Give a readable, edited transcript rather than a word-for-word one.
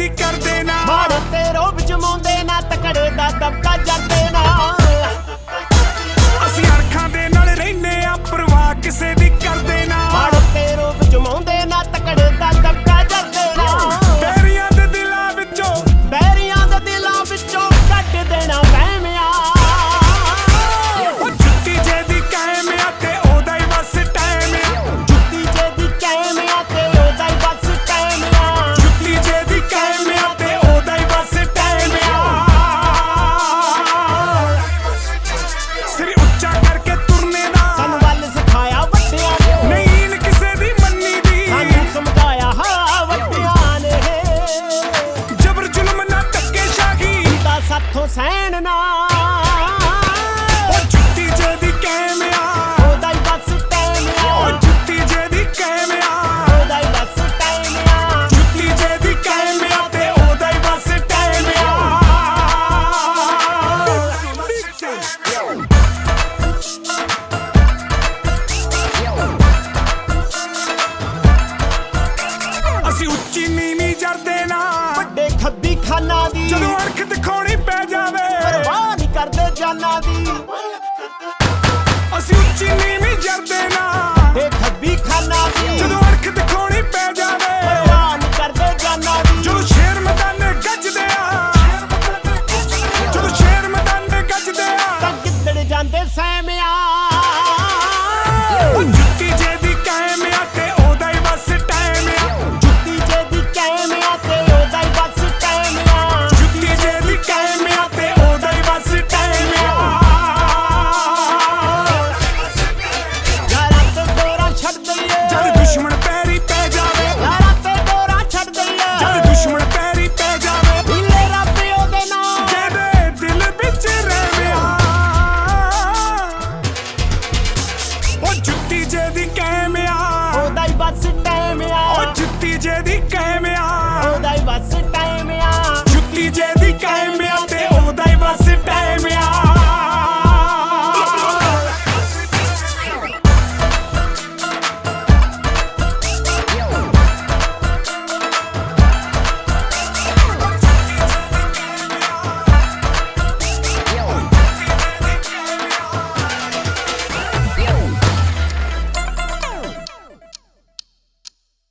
ਦੀ ਕਰਦੇ ਨਾ ਮਾੜੇ ਤੇ ਰੋਬ ਜਮਾਉਂਦੇ ਨਾ ਤਕੜੇ ਦਾ ਦਬਕਾ ਜਰਦੇ ਨਾ ਅਸੀਂ ਅਣਖਾਂ ਦੇ ਨਾਲ ਰਹਿੰਦੇ ਆ ਪਰਵਾਹ ਕਿਸੇ ਦੀ ਕਰਦੇ ਨਾ ਮਾੜੇ ਤੇ ਰੋਬ ਜਮਾਉਂਦੇ ਨਾ ਤਕੜੇ ਦਾ ਦਬਕਾ ਜਰਦੇ ਨਾ ਬੈਰੀਆਂ ਦੇ ਦਿਲਾਂ ਵਿੱਚੋਂ ਕੱਢ ਦੇਣਾ ਵਹਿਮਿਆ ਉਹ ਜੁੱਤੀ ਜੇ ਦੀ ਕਾਇਮ ਆ ਤੇ ਉਹਦਾ ਹੀ ਬਸ ਟਾਈਮ ਆ ਜੁੱਤੀ ਜੇ ਦੀ ਕਾਇਮ ਆ ਤੇ ਉਹਦਾ ਹੀ ਬਸ ਟਾਈਮ ਆ ਜੁੱਤੀ ਜੇ ਦੀ ਕਾਇਮ ਆ ਤੇ ਉਹਦਾ ਹੀ ਬਸ ਟਾਈਮ ਆ ਸਿਰ ਉੱਚਾ ਕਰਕੇ ਤੁਰਨੇ ਦਾ ਸਾਨੂੰ ਵੱਲ ਸਿਖਾਇਆ ਵੱਡਿਆਂ ਨੇ ਨਹੀਂ ਕਿਸੇ ਦੀ ਮੰਨੀ ਦੀ ਸਾਨੂੰ ਸਮਝਾਇਆ ਹਾਂ ਵੱਡਿਆਂ ਨੇ ਜਬਰ ਜ਼ੁਲਮ ਨਾ ਧੱਕੇਸ਼ਾਹੀ ਤਾਂ ਸਾਥੋਂ ਸਹਿਣ ਨਾ ਉਹ ਜੁੱਤੀ ਜੇ ਦੀ ਕਾਇਮ ਆ ਉਹਦਾ ਹੀ ਬਸ ਟਾਈਮ ਆ ਉਹ ਜੁੱਤੀ ਜੇ ਦੀ ਕਾਇਮ ਆ ਉਹਦਾ ਹੀ ਬਸ ਟਾਈਮ ਆ ਜੁੱਤੀ ਜੇ ਦੀ ਕਾਇਮ ਆ ਤੇ ਉਹਦਾ ਹੀ ਬਸ ਟਾਈਮ ਆ ਅਸੀਂ ਉੱਚੀ ਨੀਵੀਂ ਜਰਦੇ ਨਾ ਵੱਡੇ ਖੱਬੀ ਖਾਨਾ ਦੀ ਜਦੋਂ ਅਣਖ ਦਿਖਾਉਣੀ ਪੈ ਜਾਵੇ ਪਰਵਾਹ ਨਹੀਂ ਕਰਦੇ ਜਾਨਾਂ ਦੀ ਅਸੀਂ ਉੱਚੀ ਨੀਵੀਂ ਜਰਦੇ ਨਾ